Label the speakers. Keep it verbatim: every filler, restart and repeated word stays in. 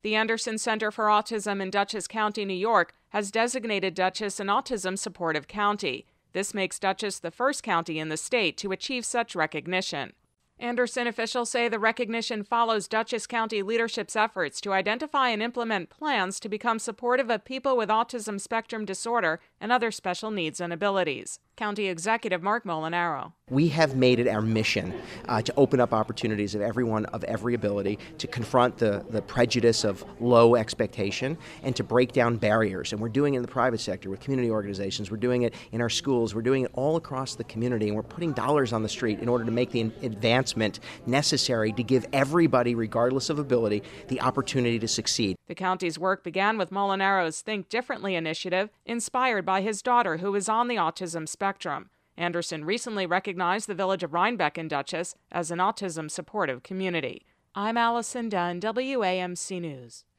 Speaker 1: The Anderson Center for Autism in Dutchess County, New York, has designated Dutchess an autism-supportive county. This makes Dutchess the first county in the state to achieve such recognition. Anderson officials say the recognition follows Dutchess County leadership's efforts to identify and implement plans to become supportive of people with autism spectrum disorder and other special needs and abilities. County Executive Mark Molinaro.
Speaker 2: We have made it our mission uh, to open up opportunities of everyone of every ability, to confront the, the prejudice of low expectation, and to break down barriers. And we're doing it in the private sector with community organizations. We're doing it in our schools. We're doing it all across the community. And we're putting dollars on the street in order to make the advancement necessary to give everybody, regardless of ability, the opportunity to succeed.
Speaker 1: The county's work began with Molinaro's Think Differently initiative, inspired by his daughter, who is on the autism spectrum. Anderson recently recognized the village of Rhinebeck in Dutchess as an autism-supportive community. I'm Allison Dunn, W A M C News.